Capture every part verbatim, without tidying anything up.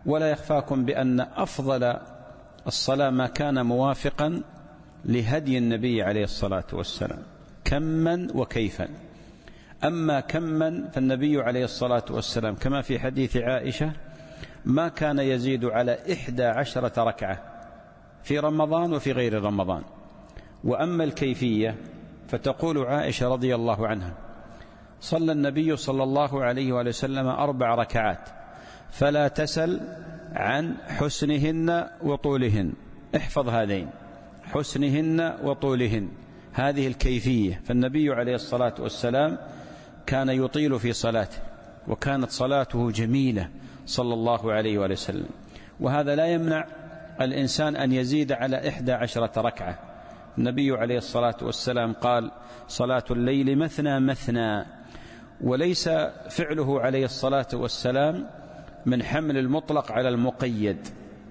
ولا يخفاكم بأن أفضل الصلاة ما كان موافقا لهدي النبي عليه الصلاة والسلام كما وكيفا. أما كما فالنبي عليه الصلاة والسلام كما في حديث عائشة ما كان يزيد على إحدى عشرة ركعة في رمضان وفي غير رمضان. وأما الكيفية فتقول عائشة رضي الله عنها صلى النبي صلى الله عليه وآله وسلم أربع ركعات فلا تسل عن حسنهن وطولهن. احفظ هذين، حسنهن وطولهن، هذه الكيفية. فالنبي عليه الصلاة والسلام كان يطيل في صلاته، وكانت صلاته جميلة صلى الله عليه وآله وسلم، وهذا لا يمنع الإنسان أن يزيد على إحدى عشرة ركعة. النبي عليه الصلاة والسلام قال صلاة الليل مثنى مثنى، وليس فعله عليه الصلاة والسلام من حمل المطلق على المقيد،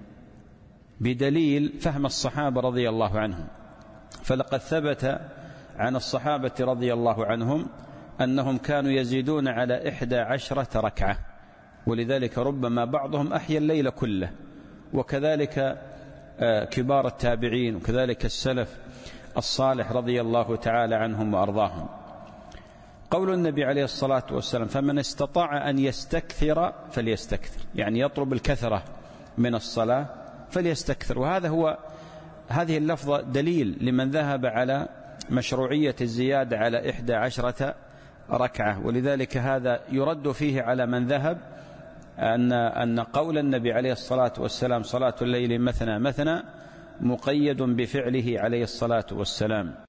بدليل فهم الصحابة رضي الله عنهم. فلقد ثبت عن الصحابة رضي الله عنهم أنهم كانوا يزيدون على إحدى عشرة ركعة، ولذلك ربما بعضهم أحيا الليل كله، وكذلك كبار التابعين وكذلك السلف الصالح رضي الله تعالى عنهم وأرضاهم. قول النبي عليه الصلاة والسلام فمن استطاع أن يستكثر فليستكثر، يعني يطلب الكثرة من الصلاة فليستكثر. وهذا هو هذه اللفظة دليل لمن ذهب على مشروعية الزيادة على إحدى عشرة ركعة، ولذلك هذا يرد فيه على من ذهب أن أن قول النبي عليه الصلاة والسلام صلاة الليل مثنى مثنى مقيد بفعله عليه الصلاة والسلام.